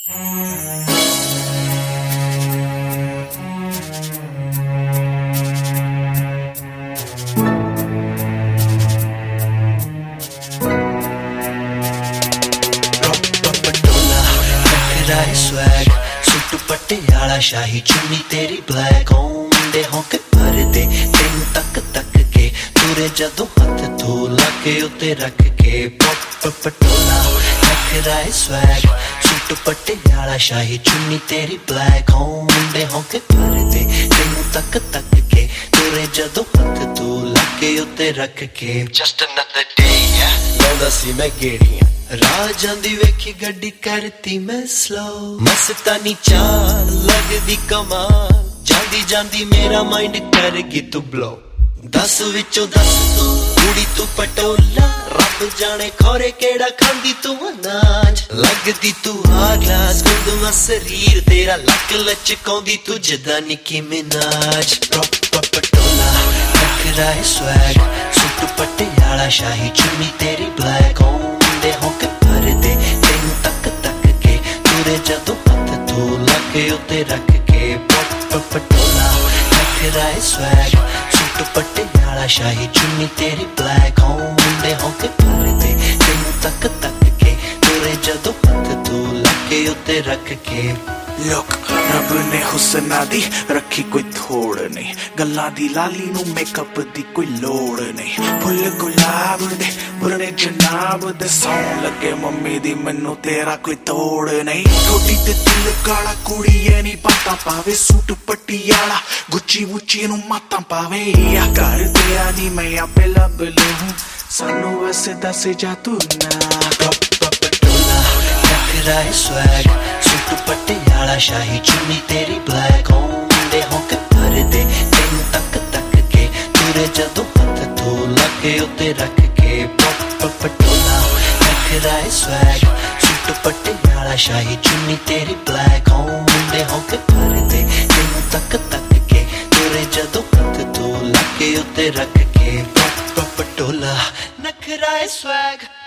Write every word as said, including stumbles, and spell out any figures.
swag suit Patiala शाही चुन्नी तेरी black मुंडे होके भरदे तेनू तक तक के तुरे जदों हथ धो लाके उत्ते रख के पप पटोला नखरा स्वैग सुट पटियाला शाही चुन्नी तेरी ब्लैक मुंडे होके भरदे तेनू तक तक के तुरे जदों हथ धो लाके उत्ते रख के जस्ट अनदर डे लाउंदा सी मैं गेड़ियां राह जांदी वेखी गड्डी करती मैं स्लो मस्तानी चाल लगदी कमाल जांदी जांदी मेरा माइंड करगी तू ब्लो दस विचों दस तू कुड़ी तू पटोला रब जाने खोरे केड़ा खांदी तू अनाज लगदी तू आ ग्लास गुंदुआ शरीर तेरा लक लचकाउंदी तू जदा निकी मिनाज पटोला नखरा स्वैग सुट पटियाला शाही चुन्नी तेरी ब्लैक मुंडे होके भरदे तेनू तक तक के तुरे जदों हथ धो लाके उत्ते रख के पप पटोला नखरा स्वैग सुट पटियाला शाही चुन्नी तेरी ब्लैक मुंडे होके भरदे तेनू तक तक के तुरे जदों हथ धो लाके उत्ते रख के लोक रब ने हुस्ना दी रखी कोई थोड़ नहीं गल्लां दी लाली नू मेकअप दी कोई लोड़ नहीं फुल गुलाब दे बुरने जनाब दे सौं लगे मम्मी दी मैनू तेरा कोई तोड़ नहीं छोटी ते दिल काला कुड़ी ऐ नी पाता पावे सूट पटियाला गुच्ची वुच्ची नू माता पावे या कर दिया नी मैं आपे लब लूं सानू वैसे दस जा तू ना पटोला नखरा स्वैग सुट पटियाला शाही चुन्नी तेरी ब्लैक मुंडे होके भरदे तेनू तक तक के तुरे जदों हथ धो लाके उत्ते रख के पप पटोला नखरा स्वैग सुट पटियाला शाही चुन्नी तेरी ब्लैक मुंडे होके भरदे तेनू तक तक के तुरे जदों हथ धो लाके उत्ते रख के पप पटोला नखरा स्वैग